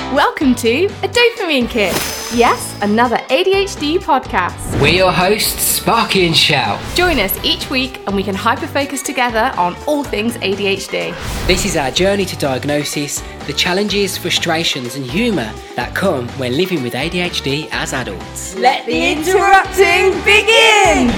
Welcome to A Dopamine Kick. Yes, another ADHD podcast. We're your hosts, Sparky and Shell. Join us each week and we can hyper-focus together on all things ADHD. This is our journey to diagnosis, the challenges, frustrations and humour that come when living with ADHD as adults. Let the interrupting begin!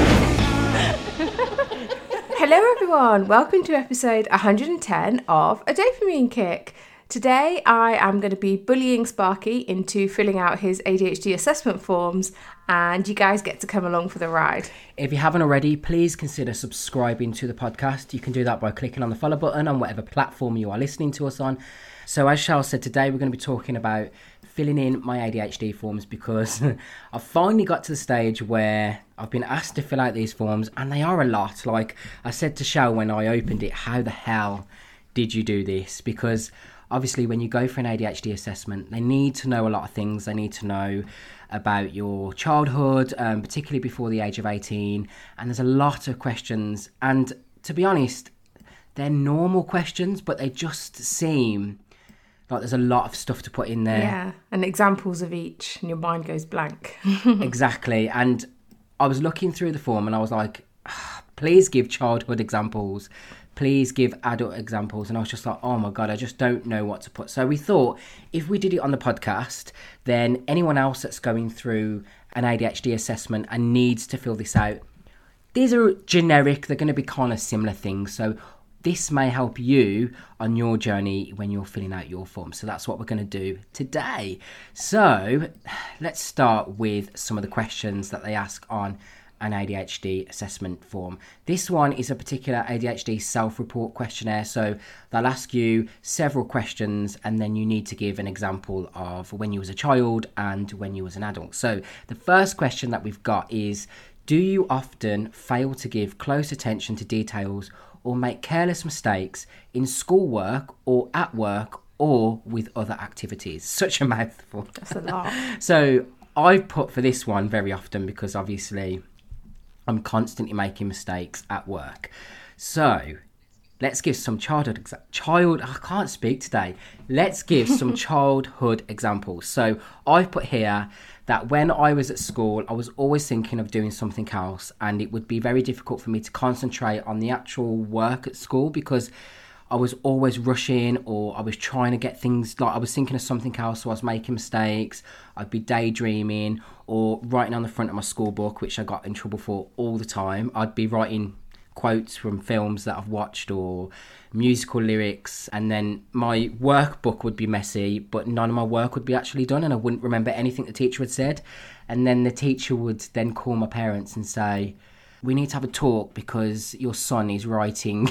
Hello everyone, welcome to episode 110 of A Dopamine Kick. Today I am going to be bullying Sparky into filling out his ADHD assessment forms, and you guys get to come along for the ride. If you haven't already, please consider subscribing to the podcast. You can do that by clicking on the follow button on whatever platform you are listening to us on. So as Shell said, today we're going to be talking about filling in my ADHD forms because I've finally got to the stage where I've been asked to fill out these forms, and they are a lot. Like I said to Shell when I opened it, how the hell did you do this? Because obviously, when you go for an ADHD assessment, they need to know a lot of things. They need to know about your childhood, particularly before the age of 18. And there's a lot of questions. And to be honest, they're normal questions, but they just seem like there's a lot of stuff to put in there. Yeah, and examples of each, and your mind goes blank. Exactly. And I was looking through the form and I was like, please give childhood examples. Please give adult examples. And I was just like, oh my God, I just don't know what to put. So we thought if we did it on the podcast, then anyone else that's going through an ADHD assessment and needs to fill this out, these are generic. They're going to be kind of similar things. So this may help you on your journey when you're filling out your form. So that's what we're going to do today. So let's start with some of the questions that they ask on an ADHD assessment form. This one is a particular ADHD self-report questionnaire, so they'll ask you several questions and then you need to give an example of when you was a child and when you was an adult. So the first question that we've got is, do you often fail to give close attention to details or make careless mistakes in schoolwork or at work or with other activities? Such a mouthful. That's a lot. So I've put for this one very often because obviously I'm constantly making mistakes at work. So let's give some I can't speak today. Let's give some childhood examples. So I've put here that when I was at school, I was always thinking of doing something else, and it would be very difficult for me to concentrate on the actual work at school because I was always rushing, or I was trying to get things, like I was thinking of something else, so I was making mistakes. I'd be daydreaming or writing on the front of my school book, which I got in trouble for all the time. I'd be writing quotes from films that I've watched or musical lyrics, and then my workbook would be messy, but none of my work would be actually done, and I wouldn't remember anything the teacher had said. And then the teacher would then call my parents and say, we need to have a talk because your son is writing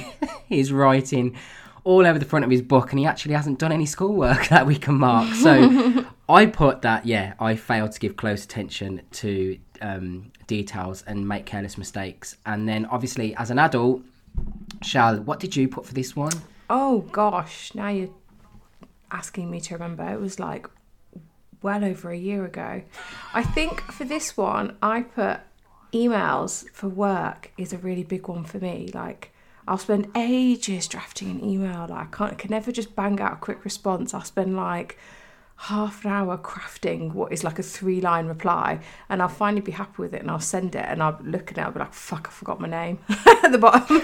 all over the front of his book and he actually hasn't done any schoolwork that we can mark. So I put that, I failed to give close attention to details and make careless mistakes. And then obviously as an adult, Shal, what did you put for this one? Oh gosh, now you're asking me to remember. It was like well over a year ago. I think for this one, I put emails for work is a really big one for me. Like I'll spend ages drafting an email. Like I can never just bang out a quick response. I'll spend like half an hour crafting what is like a 3-line reply, and I'll finally be happy with it and I'll send it and I'll look at it, I'll be like, fuck, I forgot my name at the bottom.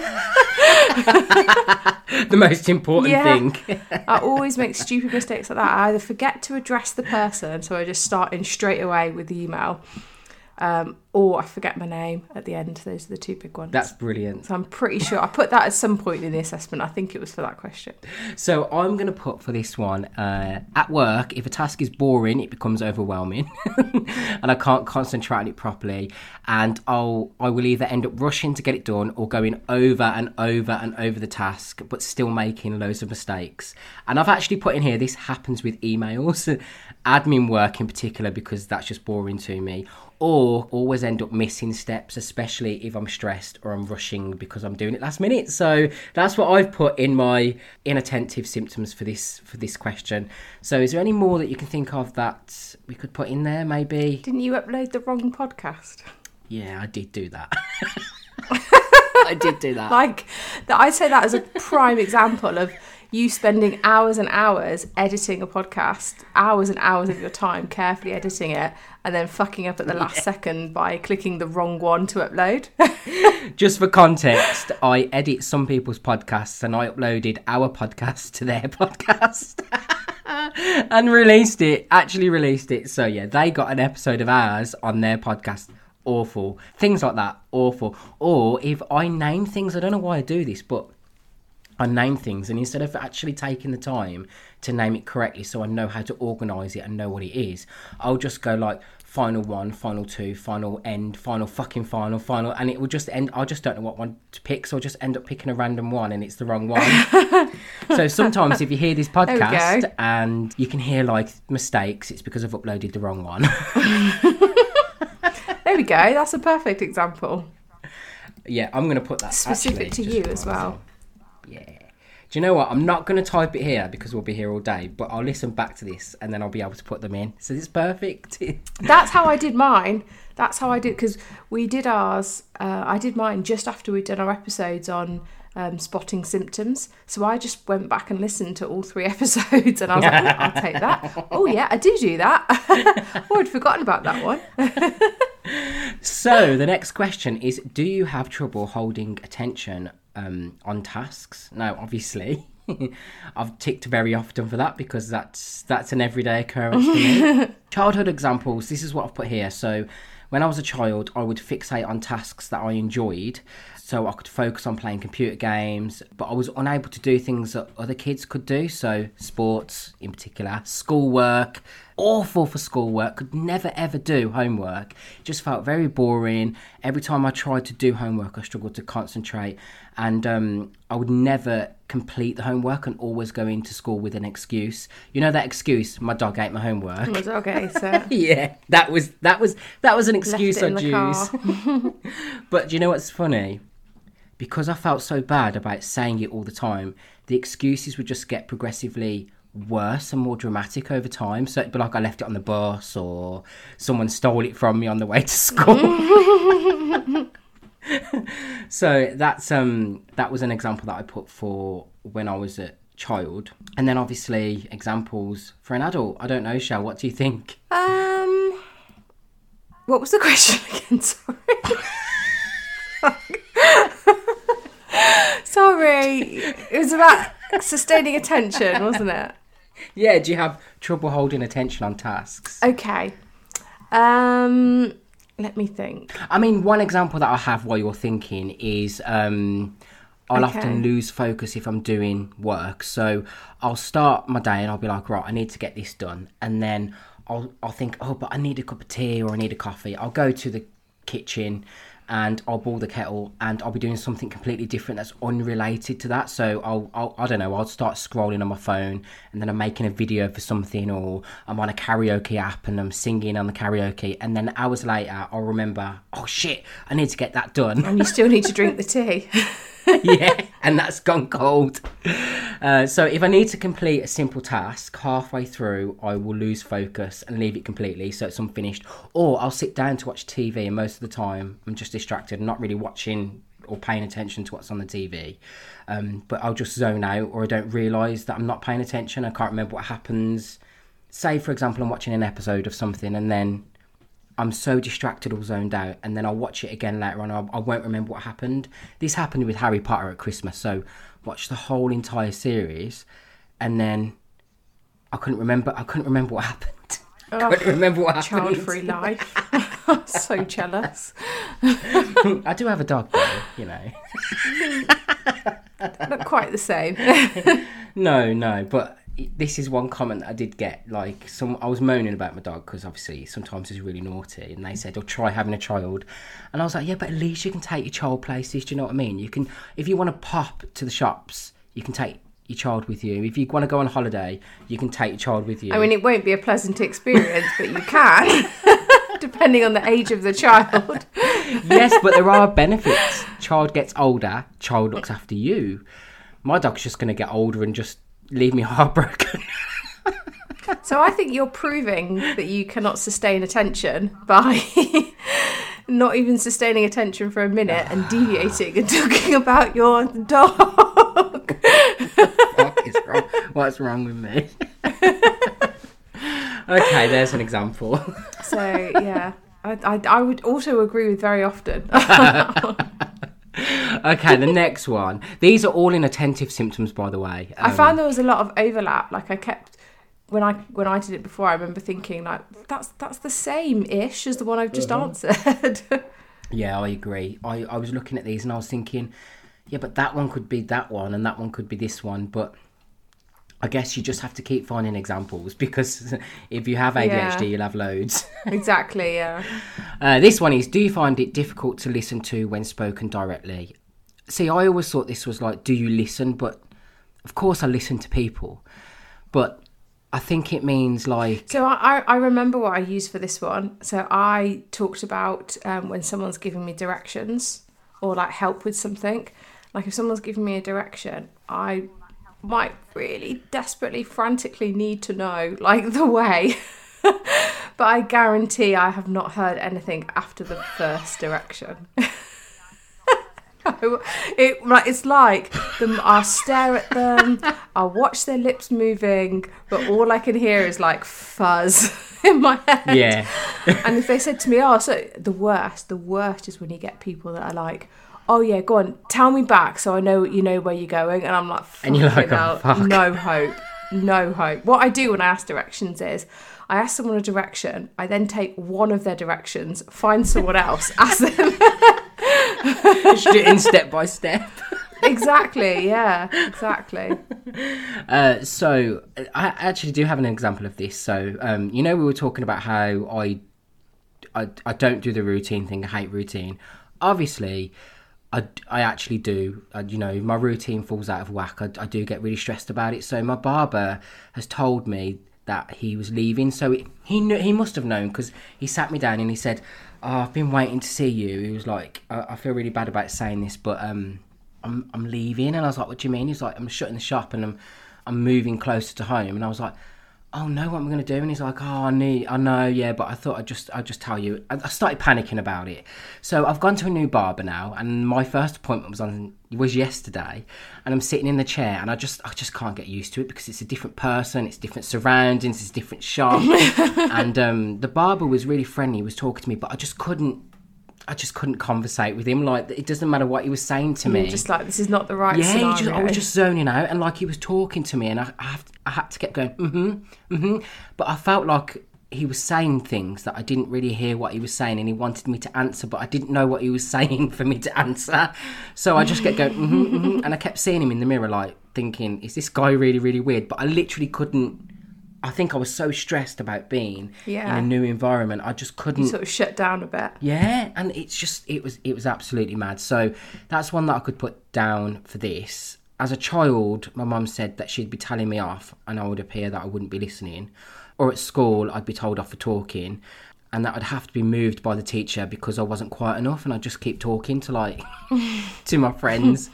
The most important thing. I always make stupid mistakes like that. I either forget to address the person, so I just start in straight away with the email, or I forget my name at the end. Those are the two big ones. That's brilliant. So I'm pretty sure I put that at some point in the assessment. I think it was for that question. So I'm going to put for this one, at work, if a task is boring, it becomes overwhelming and I can't concentrate on it properly, and I will either end up rushing to get it done or going over and over and over the task, but still making loads of mistakes. And I've actually put in here, this happens with emails, admin work in particular, because that's just boring to me. Or always end up missing steps, especially if I'm stressed or I'm rushing because I'm doing it last minute. So that's what I've put in my inattentive symptoms for this question. So is there any more that you can think of that we could put in there, maybe? Didn't you upload the wrong podcast? Yeah, I did do that. I did do that. Like, I'd say that as a prime example of you spending hours and hours editing a podcast, hours and hours of your time carefully editing it, and then fucking up at the last second by clicking the wrong one to upload. Just for context, I edit some people's podcasts and I uploaded our podcast to their podcast. And actually released it. So yeah, they got an episode of ours on their podcast. Awful. Things like that, awful. Or if I name things, I don't know why I do this, but I name things, and instead of actually taking the time to name it correctly so I know how to organise it and know what it is, I'll just go like final 1, final 2, final end, final fucking final, and it will just end. I just don't know what one to pick, so I'll just end up picking a random one and it's the wrong one. So sometimes if you hear this podcast and you can hear like mistakes, it's because I've uploaded the wrong one. There we go. That's a perfect example. Yeah, I'm going to put that specific to you as well. Yeah. Do you know what? I'm not going to type it here because we'll be here all day, but I'll listen back to this and then I'll be able to put them in. So it's perfect. That's how I did mine. That's how I did, because we did ours. I did mine just after we'd done our episodes on spotting symptoms. So I just went back and listened to all 3 episodes and I was like, oh, I'll take that. Oh yeah, I do that. Oh, I'd forgotten about that one. So the next question is, do you have trouble holding attention on tasks? Now, obviously, I've ticked very often for that because that's an everyday occurrence for me. Childhood examples, this is what I've put here. So when I was a child, I would fixate on tasks that I enjoyed, so I could focus on playing computer games, but I was unable to do things that other kids could do. So sports in particular, schoolwork, awful for schoolwork, could never ever do homework. It just felt very boring. Every time I tried to do homework, I struggled to concentrate, and I would never complete the homework and always go into school with an excuse. You know that excuse, my dog ate my homework. My dog ate it. Yeah, that was an excuse I'd use. But do you know what's funny? Because I felt so bad about saying it all the time, the excuses would just get progressively worse and more dramatic over time. So it'd be like I left it on the bus or someone stole it from me on the way to school. So that was an example that I put for when I was a child. And then obviously examples for an adult. I don't know, Shell, what do you think? What was the question again? Sorry. Sorry. It was about sustaining attention, wasn't it? Yeah, do you have trouble holding attention on tasks? Okay. Let me think. I mean, one example that I have while you're thinking is I'll often lose focus if I'm doing work. So I'll start my day and I'll be like, right, I need to get this done. And then I'll think, oh, but I need a cup of tea or I need a coffee. I'll go to the kitchen and I'll boil the kettle and I'll be doing something completely different that's unrelated to that. So I don't know, I'll start scrolling on my phone and then I'm making a video for something, or I'm on a karaoke app and I'm singing on the karaoke, and then hours later I'll remember, oh shit, I need to get that done. And you still need to drink the tea. Yeah, and that's gone cold. So if I need to complete a simple task, halfway through I will lose focus and leave it completely so it's unfinished, or I'll sit down to watch TV and most of the time I'm just distracted and not really watching or paying attention to what's on the TV, but I'll just zone out, or I don't realise that I'm not paying attention. I can't remember what happens. Say for example I'm watching an episode of something and then I'm so distracted or zoned out, and then I'll watch it again later on. I won't remember what happened. This happened with Harry Potter at Christmas. So watched the whole entire series, and then I couldn't remember what happened. I couldn't remember what happened. Child-free life. I'm so jealous. I do have a dog, though, you know. Not quite the same. No, but this is one comment that I did get. Like, I was moaning about my dog because obviously sometimes he's really naughty, and they said, "Oh, try having a child," and I was like, "Yeah, but at least you can take your child places. Do you know what I mean? You can, if you want to pop to the shops, you can take your child with you. If you want to go on holiday, you can take your child with you." I mean, it won't be a pleasant experience, but you can, depending on the age of the child. Yes, but there are benefits. Child gets older, child looks after you. My dog's just going to get older and just leave me heartbroken. So I think you're proving that you cannot sustain attention by not even sustaining attention for a minute and deviating and talking about your dog. What the fuck is What's wrong with me? Okay, there's an example. So, yeah. I would also agree with very often. Okay, the next one. These are all inattentive symptoms, by the way. I found there was a lot of overlap. Like I kept when I did it before, I remember thinking like that's the same-ish as the one I've just answered. Yeah, I agree. I was looking at these and I was thinking, yeah, but that one could be that one and that one could be this one. But I guess you just have to keep finding examples because if you have ADHD, you'll have loads. Exactly, yeah. This one is, do you find it difficult to listen to when spoken directly? See, I always thought this was like, do you listen? But of course I listen to people. But I think it means like... So I remember what I used for this one. So I talked about when someone's giving me directions or like help with something. Like if someone's giving me a direction, I might really desperately, frantically need to know like the way. But I guarantee I have not heard anything after the first direction. It's like I'll stare at them, I'll watch their lips moving, but all I can hear is like fuzz in my head. Yeah. And if they said to me, oh, so the worst is when you get people that are like, oh yeah, go on, tell me back so I know you know where you're going. And I'm like, and you're like, oh, fuck. No hope. What I do when I ask directions is I ask someone a direction, I then take one of their directions, find someone else, ask them. Just do it in step by step. Exactly, yeah, exactly. So I actually do have an example of this. So, we were talking about how I don't do the routine thing. I hate routine. Obviously, I actually do. My routine falls out of whack. I do get really stressed about it. So my barber has told me that he was leaving. So he must have known because he sat me down and he said, oh, I've been waiting to see you. He was like, I feel really bad about saying this, but I'm leaving. And I was like, what do you mean? He's like, I'm shutting the shop and I'm moving closer to home. And I was like, oh no, what am I going to do? And he's like, oh, I know, yeah, but I thought I'd just tell you. I started panicking about it. So I've gone to a new barber now, and my first appointment was yesterday, and I'm sitting in the chair, and I just can't get used to it because it's a different person, it's different surroundings, it's a different shop. And the barber was really friendly, he was talking to me, but I just couldn't conversate with him. Like, it doesn't matter what he was saying to me. You're just like, this is not the right scenario. I was just zoning out, and like he was talking to me, and I had to keep going, but I felt like he was saying things that I didn't really hear what he was saying, and he wanted me to answer, but I didn't know what he was saying for me to answer. So I just kept going, and I kept seeing him in the mirror, like thinking, is this guy really, really weird? But I literally couldn't. I think I was so stressed about being in a new environment. I just couldn't. You sort of shut down a bit. Yeah, and it was absolutely mad. So that's one that I could put down for this. As a child, my mum said that she'd be telling me off and I would appear that I wouldn't be listening. Or at school, I'd be told off for talking and that I'd have to be moved by the teacher because I wasn't quiet enough and I'd just keep talking to to my friends.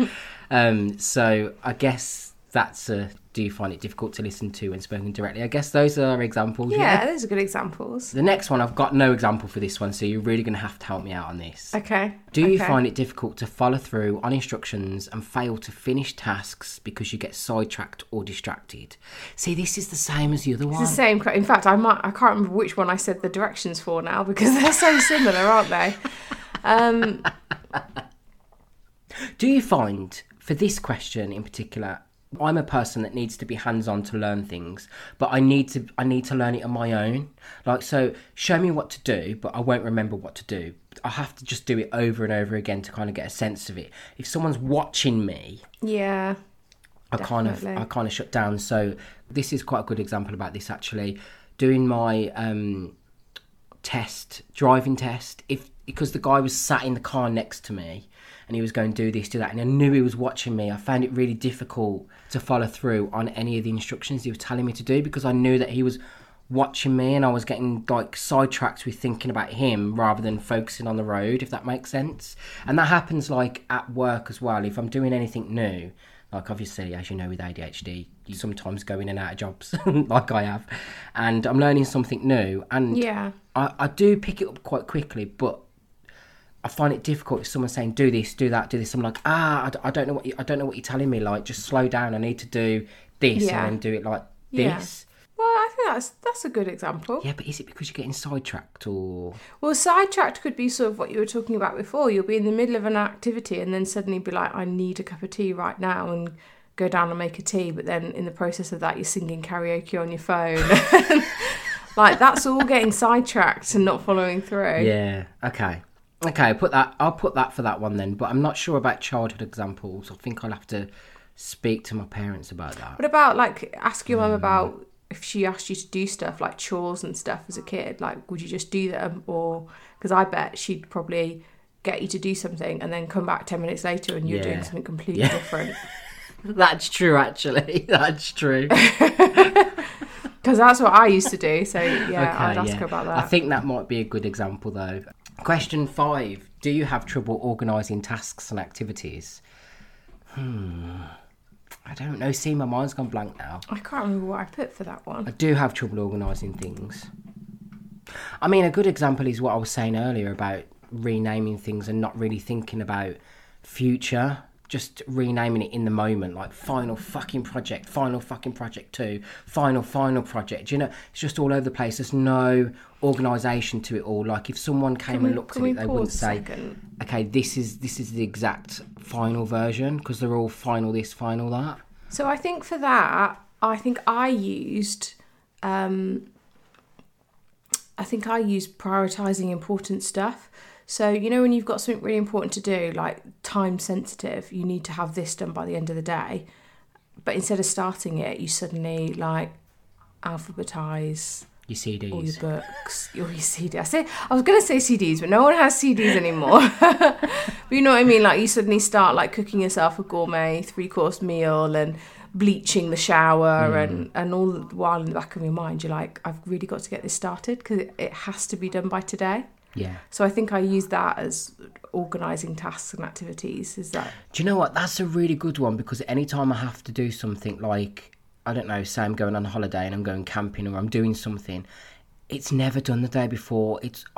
So I guess that's do you find it difficult to listen to when spoken directly? I guess those are examples. Yeah, those are good examples. The next one, I've got no example for this one, so you're really going to have to help me out on this. Okay. Do you find it difficult to follow through on instructions and fail to finish tasks because you get sidetracked or distracted? See, this is the same as the other one. It's the same. In fact, I can't remember which one I said the directions for now because they're so similar, aren't they? Do you find, for this question in particular, I'm a person that needs to be hands-on to learn things, but I need to learn it on my own. Like, so show me what to do, but I won't remember what to do. I have to just do it over and over again to kind of get a sense of it. If someone's watching me, I kind of shut down. So this is quite a good example about this actually. Doing my driving test, because the guy was sat in the car next to me and he was going, do this, do that, and I knew he was watching me. I found it really difficult to follow through on any of the instructions he was telling me to do because I knew that he was watching me and I was getting like sidetracked with thinking about him rather than focusing on the road, if that makes sense. And that happens like at work as well. If I'm doing anything new, like obviously, as you know, with ADHD, you sometimes go in and out of jobs like I have, and I'm learning something new, and I do pick it up quite quickly, but I find it difficult if someone's saying do this, do that, do this. I'm like, I don't know what you're telling me. Like, just slow down. I need to do this Yeah. and then do it like Yeah. this. Well, I think that's a good example. Yeah, but is it because you're getting sidetracked or... Well, sidetracked could be sort of what you were talking about before. You'll be in the middle of an activity and then suddenly be like, I need a cup of tea right now, and go down and make a tea. But then in the process of that, you're singing karaoke on your phone. Like, that's all getting sidetracked and not following through. Yeah, okay. Okay, I'll put that for that one then. But I'm not sure about childhood examples. I think I'll have to speak to my parents about that. What about, like, ask your mum about if she asked you to do stuff like chores and stuff as a kid? Like, would you just do them? Or, because I bet she'd probably get you to do something and then come back 10 minutes later and you're doing something completely different. That's true, actually. That's true. Because that's what I used to do. So, yeah, Okay, I'd ask her about that. I think that might be a good example, though. Question 5. Do you have trouble organising tasks and activities? I don't know. See, my mind's gone blank now. I can't remember what I put for that I one. do have trouble organising things. I mean, a good example is what I was saying earlier about renaming things and not really thinking about future. Just renaming it in the moment, like final fucking project 2, final project. You know, it's just all over the place. There's no organisation to it all. Like if someone came and looked at it, they wouldn't say, okay, this is the exact final version, because they're all final this, final that. So I think for that, I used prioritising important stuff. So, you know, when you've got something really important to do, like time sensitive, you need to have this done by the end of the day. But instead of starting it, you suddenly like alphabetise Your CDs. all your books, your CDs. I was going to say CDs, but no one has CDs anymore. But you know what I mean? Like you suddenly start like cooking yourself a gourmet 3-course meal and bleaching the shower and all the while in the back of your mind, you're like, I've really got to get this started because it has to be done by today. Yeah. So I think I use that as organising tasks and activities. Is that? Do you know what? That's a really good one, because anytime I have to do something like, I don't know, say I'm going on holiday and I'm going camping or I'm doing something, it's never done the day before.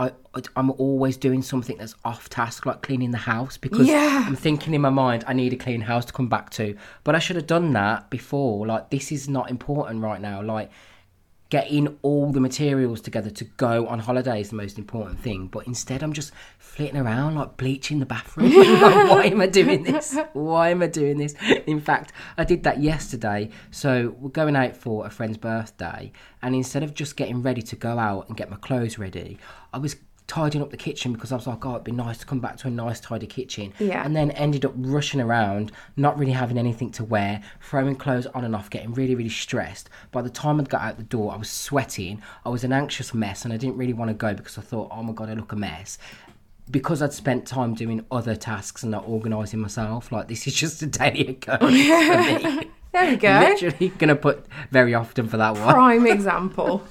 I'm always doing something that's off task, like cleaning the house, because I'm thinking in my mind, I need a clean house to come back to. But I should have done that before. Like, this is not important right now. Like, getting all the materials together to go on holiday is the most important thing. But instead, I'm just flitting around, like bleaching the bathroom. Like, why am I doing this? Why am I doing this? In fact, I did that yesterday. So we're going out for a friend's birthday. And instead of just getting ready to go out and get my clothes ready, I was tidying up the kitchen, because I was like, oh, it'd be nice to come back to a nice tidy kitchen. Yeah. And then ended up rushing around, not really having anything to wear, throwing clothes on and off, getting really, really stressed. By the time I'd got out the door, I was sweating. I was an anxious mess, and I didn't really want to go because I thought, oh my God, I look a mess. Because I'd spent time doing other tasks and not organising myself. Like, this is just a daily occurrence for me. There we go. Literally going to put very often for that one. Prime example.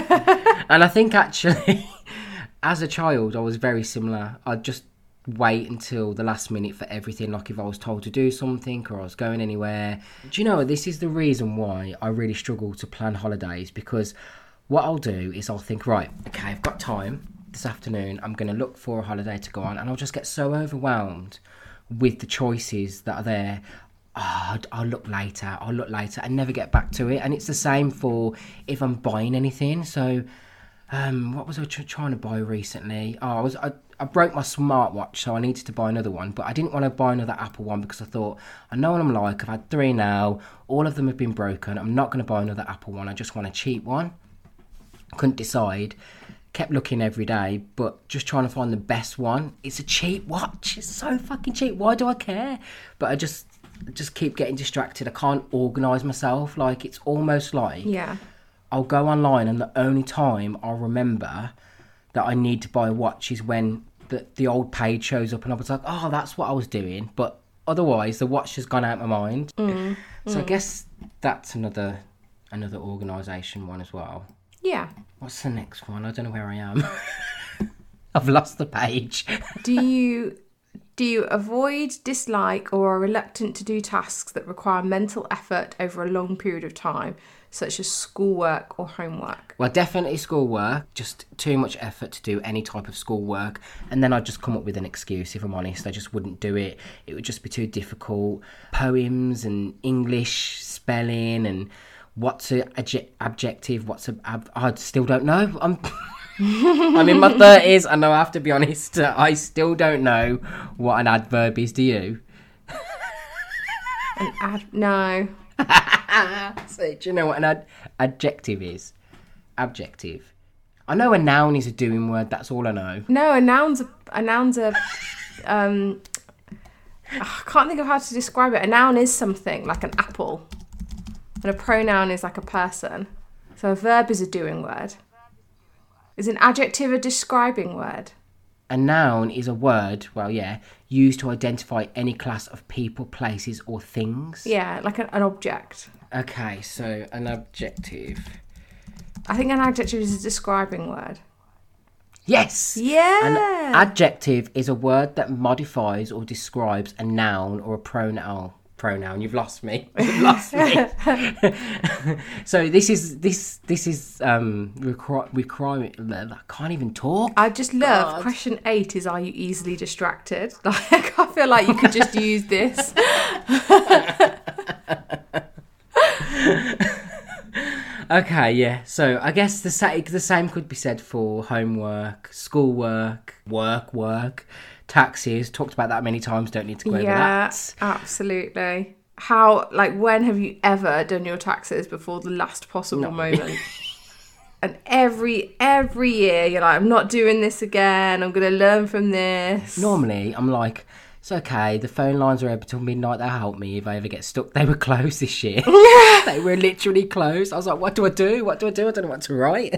And I think actually, as a child, I was very similar. I'd just wait until the last minute for everything, like if I was told to do something or I was going anywhere. Do you know, this is the reason why I really struggle to plan holidays, because what I'll do is I'll think, right, okay, I've got time this afternoon, I'm going to look for a holiday to go on, and I'll just get so overwhelmed with the choices that are there. I'll look later, and never get back to it. And it's the same for if I'm buying anything. So what was I trying to buy recently? I broke my smartwatch, so I needed to buy another one, but I didn't want to buy another Apple one because I thought, I know what I'm like, I've had 3 now, all of them have been broken, I'm not going to buy another Apple one, I just want a cheap one. Couldn't decide, kept looking every day, but just trying to find the best one. It's a cheap watch, it's so fucking cheap, why do I care? But I just keep getting distracted, I can't organise myself. Like, it's almost like I'll go online and the only time I'll remember that I need to buy a watch is when the old page shows up and I was like, oh, that's what I was doing. But otherwise, the watch has gone out of my mind. So I guess that's another organisation one as well. Yeah. What's the next one? I don't know where I am. I've lost the page. Do you Do you avoid, dislike, or are reluctant to do tasks that require mental effort over a long period of time, such as schoolwork or homework? Well, definitely schoolwork. Just too much effort to do any type of schoolwork. And then I'd just come up with an excuse, if I'm honest. I just wouldn't do it. It would just be too difficult. Poems and English spelling and what's an adjective, I still don't know. I'm in my 30s. I know I have to be honest. I still don't know what an adverb is. Do you? No. So, do you know what an adjective is? Adjective. I know a noun is a doing word. That's all I know. No, a noun's a I can't think of how to describe it. A noun is something like an apple, and a pronoun is like a person. So a verb is a doing word. Is an adjective a describing word? A noun is a word, well, yeah, used to identify any class of people, places, or things. Yeah, like an object. Okay, so an adjective. I think an adjective is a describing word. Yes! Yeah! An adjective is a word that modifies or describes a noun or a pronoun. You've lost me. So this is requirement. I can't even talk. I just love question 8 is, are you easily distracted? Like, I feel like you could just use this. Okay, yeah. So I guess the same could be said for homework, schoolwork, work, taxes. Talked about that many times. Don't need to go over that. Yeah, absolutely. When have you ever done your taxes before the last possible moment? And every year you're like, I'm not doing this again. I'm going to learn from this. Normally, I'm like, it's okay. The phone lines are open till midnight. They'll help me if I ever get stuck. They were closed this year. They were literally closed. I was like, what do I do? I don't know what to write.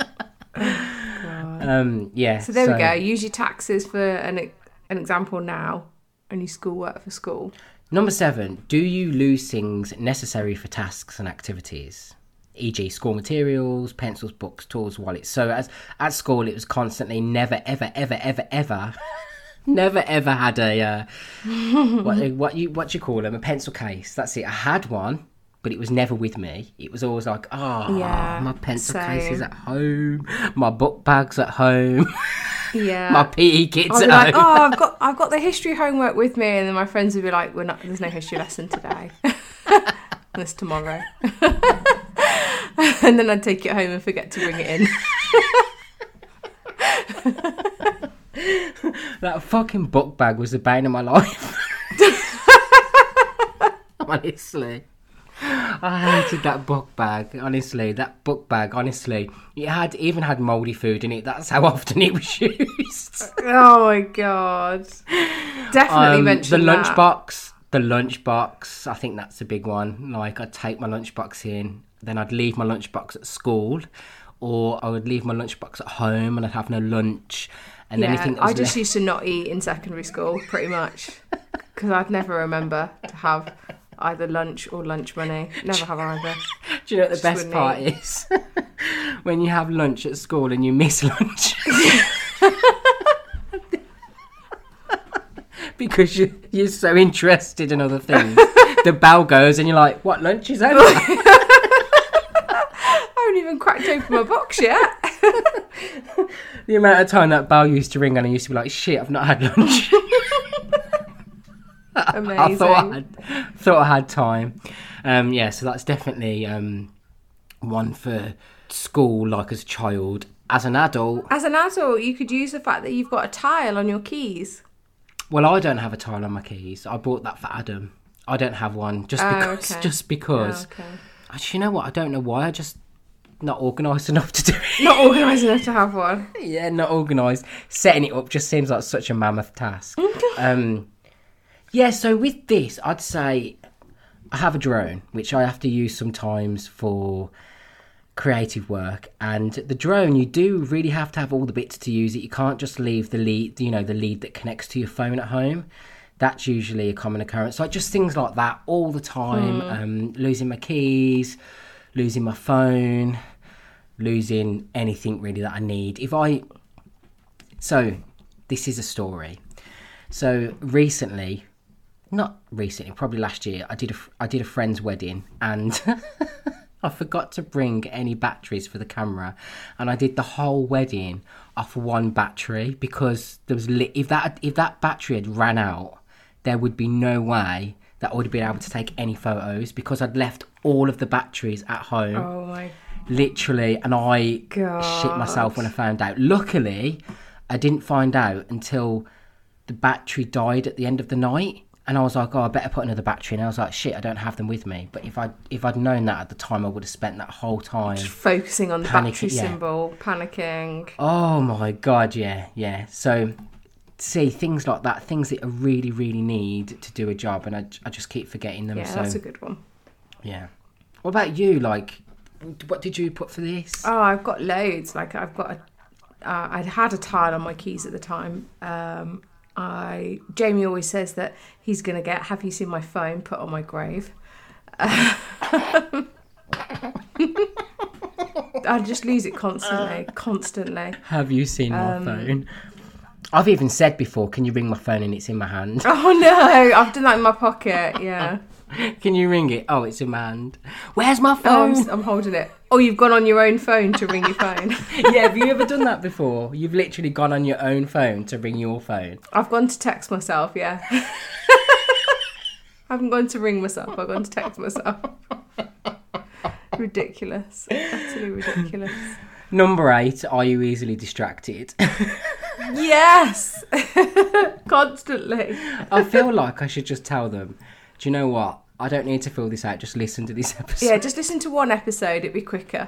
Yeah. So there we go. Use your taxes for an example now, and your schoolwork for school. Number 7. Do you lose things necessary for tasks and activities? E.g. school materials, pencils, books, tools, wallets. So as at school, it was constantly never, ever, ever, ever, ever, never, ever had a, what you call them, a pencil case. That's it. I had one, but it was never with me. It was always like, my pencil case is at home. My book bag's at home. Yeah. My PE kit's I'd be at home. I've got the history homework with me, and then my friends would be like, there's no history lesson today. And it's tomorrow. And then I'd take it home and forget to bring it in. That fucking book bag was the bane of my life. Honestly. I hated that book bag, honestly. It even had mouldy food in it. That's how often it was used. Oh my god. Definitely mention the that. The lunchbox, I think that's a big one. Like, I'd take my lunchbox in, then I'd leave my lunchbox at school, or I would leave my lunchbox at home and I'd have no lunch. And anything that was I just used to not eat in secondary school, pretty much, because I'd never remember to have either lunch or lunch money. Never have either. Do you know what the best part is? When you have lunch at school and you miss lunch. Because you're so interested in other things. The bell goes and you're like, what, lunch is over? I haven't even cracked open my box yet. The amount of time that bell used to ring and I used to be like, shit, I've not had lunch. Amazing. I thought I had time. So that's definitely one for school, like as a child. As an adult, you could use the fact that you've got a tile on your keys. Well, I don't have a tile on my keys. I bought that for Adam. I don't have one just because. Okay. Just because. Oh, okay. Actually, you know what? I don't know why. I just not organised enough to do it. Not organised enough to have one. Yeah, not organised. Setting it up just seems like such a mammoth task. Yeah, so with this, I'd say I have a drone, which I have to use sometimes for creative work. And the drone, you do really have to have all the bits to use it. You can't just leave the lead, the lead that connects to your phone at home. That's usually a common occurrence. Like just things like that all the time. Losing my keys, losing my phone, losing anything really that I need. So this is a story. So recently, not recently, probably last year, I did a friend's wedding, and I forgot to bring any batteries for the camera, and I did the whole wedding off one battery because there was if that battery had ran out, there would be no way that I would have been able to take any photos because I'd left all of the batteries at home. Oh my Literally, and I God. shit myself when I found out. Luckily, I didn't find out until the battery died at the end of the night, and I was like, oh, I better put another battery in. And I was like, shit, I don't have them with me. But if I'd known that at the time, I would have spent that whole time Just focusing on the panicking, battery yeah. symbol, panicking. Oh my God, yeah. So, see, things like that, things that I really, really need to do a job, and I just keep forgetting them. Yeah, so, that's a good one. yeah. What about you? Like, what did you put for this? Oh, I've got loads. Like, I've got I'd had a tile on my keys at the time. Jamie always says that he's going to get "Have you seen my phone?" put on my grave. I just lose it constantly. Have you seen my phone? I've even said before, can you ring my phone, and it's in my hand. Oh no, I've done that in my pocket, yeah. Can you ring it? Oh, it's in my hand. Where's my phone? Oh, I'm holding it. Oh, you've gone on your own phone to ring your phone. Yeah, have you ever done that before? You've literally gone on your own phone to ring your phone. I've gone to text myself, yeah. I haven't gone to ring myself, I've gone to text myself. Ridiculous. Utterly ridiculous. Number 8, are you easily distracted? Yes! Constantly. I feel like I should just tell them, do you know what? I don't need to fill this out, just listen to this episode. Yeah, just listen to one episode, it'd be quicker.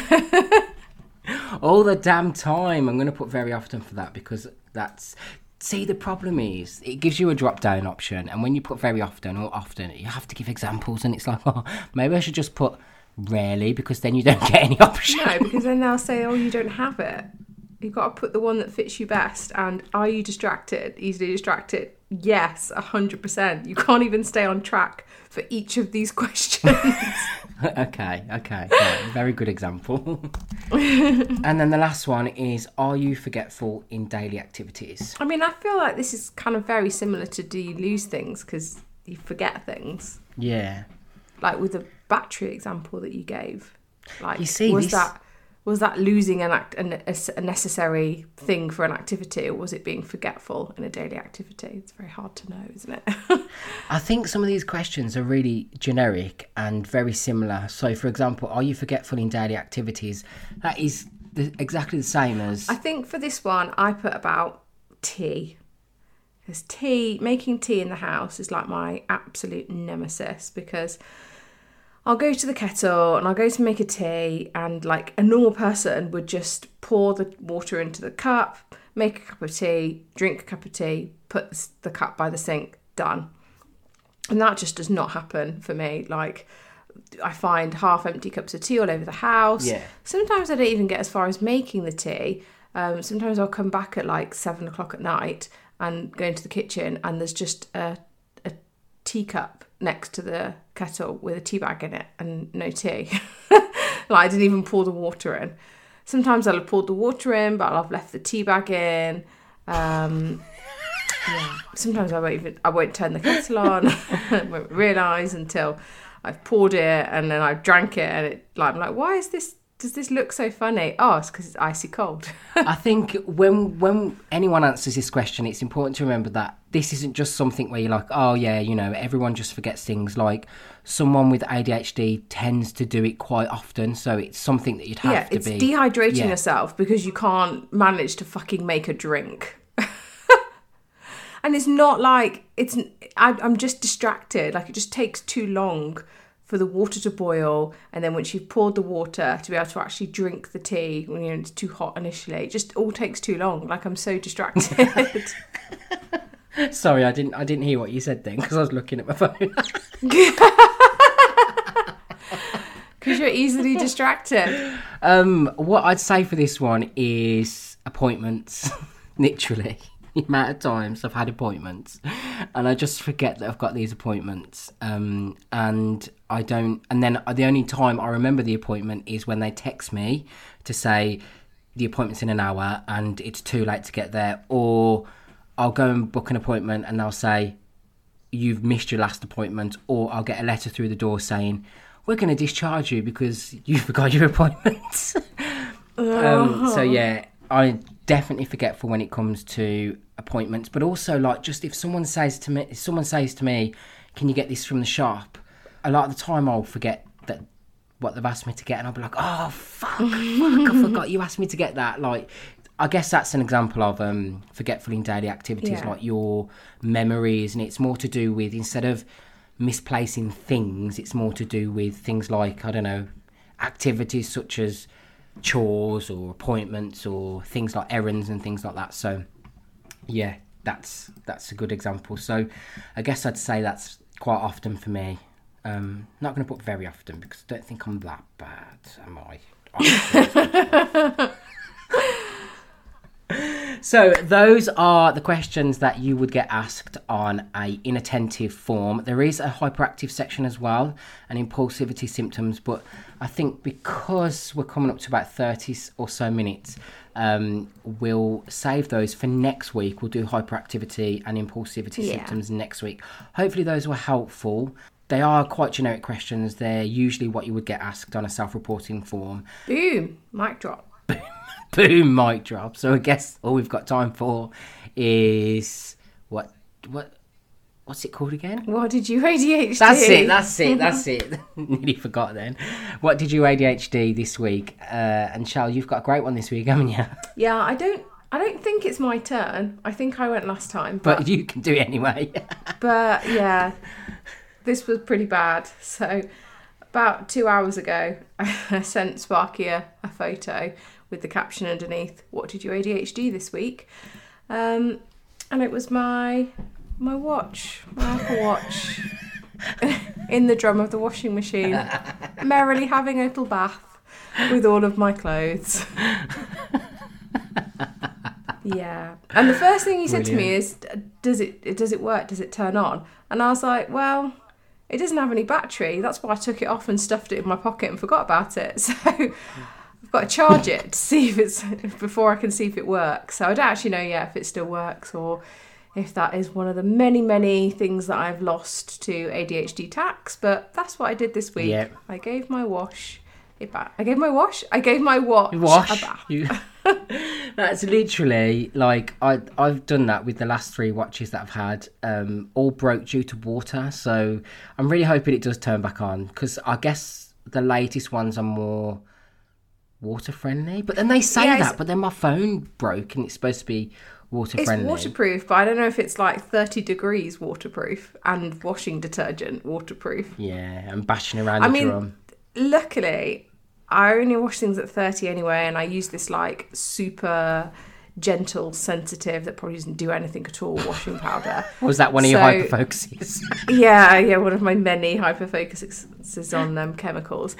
All the damn time. I'm going to put very often for that because that's... See, the problem is, it gives you a drop-down option, and when you put very often or often, you have to give examples, and it's like, oh, maybe I should just put rarely, because then you don't get any option. No, because then they'll say, oh, you don't have it. You've got to put the one that fits you best. And are you distracted? Easily distracted? Yes, 100%. You can't even stay on track for each of these questions. Okay. Yeah, very good example. And then the last one is, are you forgetful in daily activities? I mean, I feel like this is kind of very similar to do you lose things because you forget things. Yeah. Like with the battery example that you gave. Like, You see, was that losing a necessary thing for an activity, or was it being forgetful in a daily activity? It's very hard to know, isn't it? I think some of these questions are really generic and very similar. So, for example, are you forgetful in daily activities? That is exactly the same as... I think for this one, I put about tea. Because making tea in the house is like my absolute nemesis, because I'll go to the kettle and I'll go to make a tea, and like a normal person would just pour the water into the cup, make a cup of tea, drink a cup of tea, put the cup by the sink, done. And that just does not happen for me. Like, I find half empty cups of tea all over the house. Yeah. Sometimes I don't even get as far as making the tea. Sometimes I'll come back at like 7 o'clock at night and go into the kitchen, and there's just a teacup next to the kettle with a tea bag in it and no tea. Like, I didn't even pour the water in. Sometimes I'll have poured the water in, but I'll have left the tea bag in. Yeah. Sometimes I won't turn the kettle on. I won't realise until I've poured it and then I've drank it, and I'm like, why is this? Does this look so funny? Oh, it's because it's icy cold. I think when anyone answers this question, it's important to remember that this isn't just something where you're like, oh yeah, you know, everyone just forgets things. Like, someone with ADHD tends to do it quite often, so it's something that you'd have to be... Yeah, it's dehydrating yourself because you can't manage to fucking make a drink. And it's not like I'm just distracted. Like, it just takes too long for the water to boil, and then once you've poured the water, to be able to actually drink the tea when it's too hot initially, it just all takes too long. Like, I'm so distracted. Sorry, I didn't hear what you said then, because I was looking at my phone. Because you're easily distracted. What I'd say for this one is appointments. Literally. The amount of times I've had appointments and I just forget that I've got these appointments, and I don't, and then the only time I remember the appointment is when they text me to say the appointment's in an hour and it's too late to get there, or I'll go and book an appointment and they'll say, you've missed your last appointment, or I'll get a letter through the door saying, we're going to discharge you because you forgot your appointment. So yeah, I'm definitely forgetful when it comes to appointments, but also like just if someone says to me, can you get this from the shop? A lot of the time I'll forget that what they've asked me to get, and I'll be like, oh fuck, I forgot you asked me to get that. Like, I guess that's an example of forgetful in daily activities, like your memories, and it's more to do with, instead of misplacing things, it's more to do with things like, I don't know, activities such as chores or appointments or things like errands and things like that. So yeah, that's a good example. So I guess I'd say that's quite often for me. Not going to put very often because I don't think I'm that bad, am I? So those are the questions that you would get asked on a inattentive form. There is a hyperactive section as well, and impulsivity symptoms, but I think because we're coming up to about 30 or so minutes, we'll save those for next week. We'll do hyperactivity and impulsivity symptoms next week. Hopefully those were helpful. They are quite generic questions. They're usually what you would get asked on a self-reporting form. Boom, mic drop. Boom, mic drop. So I guess all we've got time for is what's it called again? What did you ADHD? That's it. Nearly forgot then. What did you ADHD this week? And Shal, you've got a great one this week, haven't you? Yeah, I don't think it's my turn. I think I went last time. But you can do it anyway. But yeah, this was pretty bad. So about 2 hours ago, I sent Sparky a photo with the caption underneath, what did you ADHD this week? And it was my watch, my Apple Watch, in the drum of the washing machine, merrily having a little bath with all of my clothes. Yeah. And the first thing he said to me is, does it work? Does it turn on? And I was like, well, it doesn't have any battery. That's why I took it off and stuffed it in my pocket and forgot about it. So I've got to charge it to see before I can see if it works. So I don't actually know yet if it still works or if that is one of the many, many things that I've lost to ADHD tax. But that's what I did this week. Yep. I gave my watch a bath. I gave my watch a bath. That's literally like I've done that with the last 3 watches that I've had. All broke due to water. So I'm really hoping it does turn back on, because I guess the latest ones are more water friendly, but then they say that, but then my phone broke and it's supposed to be water friendly. It's waterproof, but I don't know if it's like 30 degrees waterproof and washing detergent waterproof. Yeah, and bashing around the drum. Luckily I only wash things at 30 anyway, and I use this like super gentle, sensitive, that probably doesn't do anything at all, washing powder. Was that one of your hyperfocuses? Yeah, one of my many hyperfocuses on chemicals.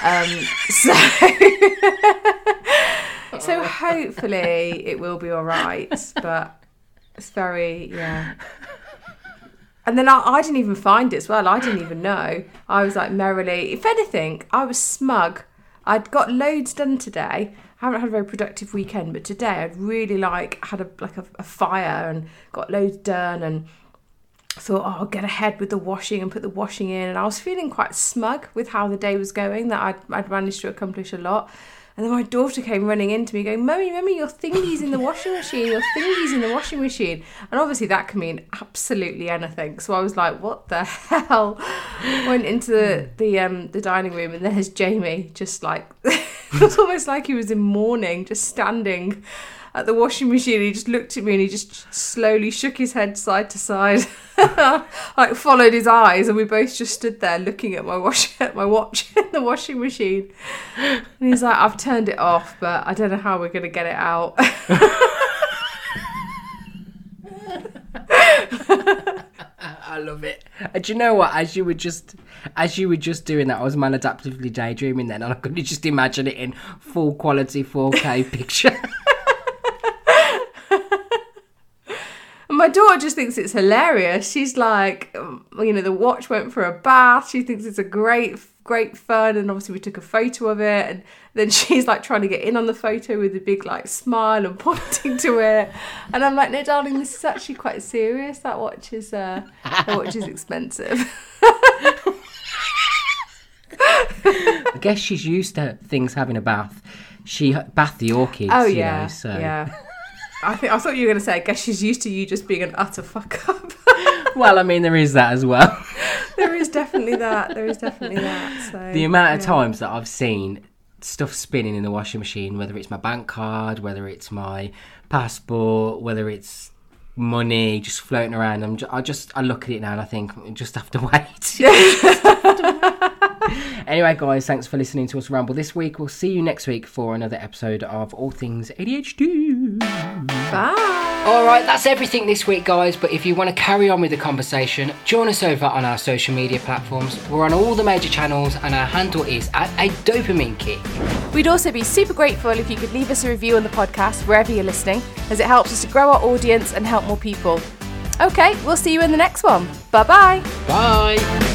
So hopefully it will be all right, but it's very, And then I didn't even find it as well. I didn't even know. I was like merrily, if anything, I was smug. I'd got loads done today. I haven't had a very productive weekend, but today I'd really had a fire and got loads done, and thought, I'll get ahead with the washing and put the washing in. And I was feeling quite smug with how the day was going, that I'd managed to accomplish a lot. And then my daughter came running into me going, Mummy, your thingy's in the washing machine. And obviously that can mean absolutely anything. So I was like, what the hell? Went into the dining room, and there's Jamie, just like, it was almost like he was in mourning, just standing at the washing machine. He just looked at me and he just slowly shook his head side to side, like followed his eyes, and we both just stood there looking at my watch in the washing machine. And he's like, I've turned it off, but I don't know how we're going to get it out. I love it. And do you know what? As you were just doing that, I was maladaptively daydreaming then, and I could just imagine it in full quality 4K picture. My daughter just thinks it's hilarious. She's like, the watch went for a bath. She thinks it's a great great fun, and obviously we took a photo of it, and then she's like trying to get in on the photo with a big like smile and pointing to it, and I'm like, no darling, this is actually quite serious. That watch is expensive. I guess she's used to things having a bath. She bathed the orchids. Oh you yeah, know, so. yeah. I thought you were going to say, I guess she's used to you just being an utter fuck up. Well, I mean, there is that as well. There is definitely that. So, the amount of times that I've seen stuff spinning in the washing machine, whether it's my bank card, whether it's my passport, whether it's money just floating around, I look at it now and I think, I just have to wait. Anyway, guys, thanks for listening to us ramble this week. We'll see you next week for another episode of All Things ADHD. Bye. All right, that's everything this week, guys. But if you want to carry on with the conversation, join us over on our social media platforms. We're on all the major channels, and our handle is @adopaminekick. We'd also be super grateful if you could leave us a review on the podcast wherever you're listening, as it helps us to grow our audience and help more people. Okay, we'll see you in the next one. Bye-bye. Bye.